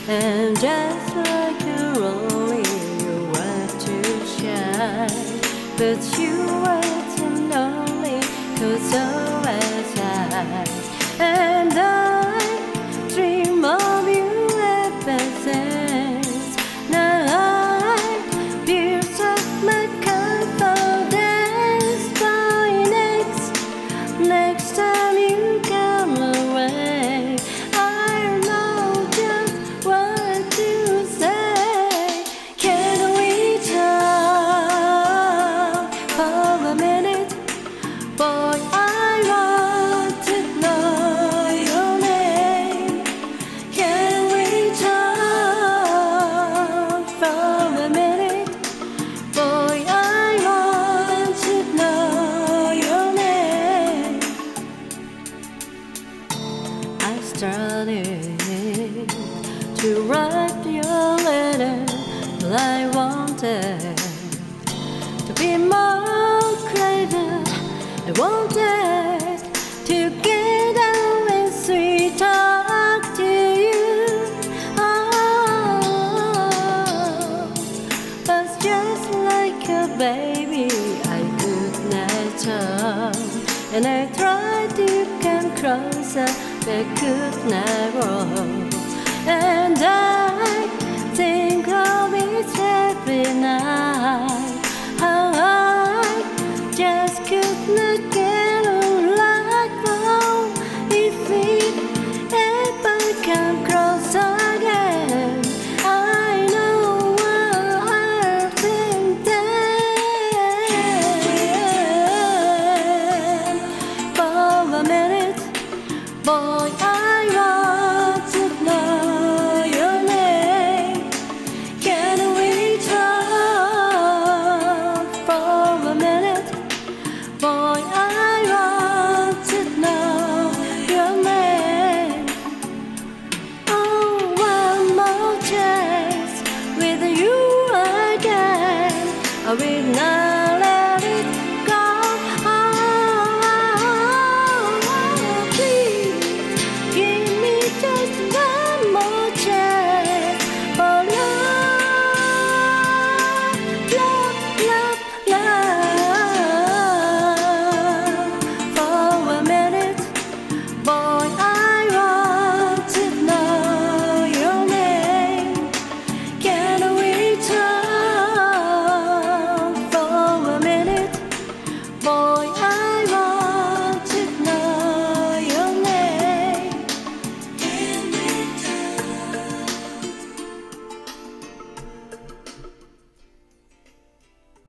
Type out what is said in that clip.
And just like you're only you want to shine, but you wait and only cause always I. And I dream of you ever since. Now I built up my confidence. By next time you come away, I know just what to say. Can we talk for a minute? Boy, I want to know your name. Can we talk for a minute? Boy, I want to know your name. I started to write your letter, but I wanted to be more clever. I wanted to get out and sweet talk to you. Oh, but just like a baby, I could not talk, and I tried to come closer, but could not walk. And I think of it every night.